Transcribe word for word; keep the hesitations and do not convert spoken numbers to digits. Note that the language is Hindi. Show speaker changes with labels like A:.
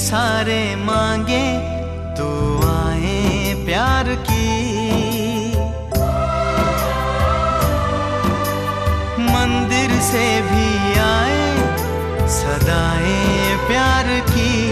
A: सारे मांगे दुआएं प्यार की। मंदिर से भी आए सदाएं प्यार की।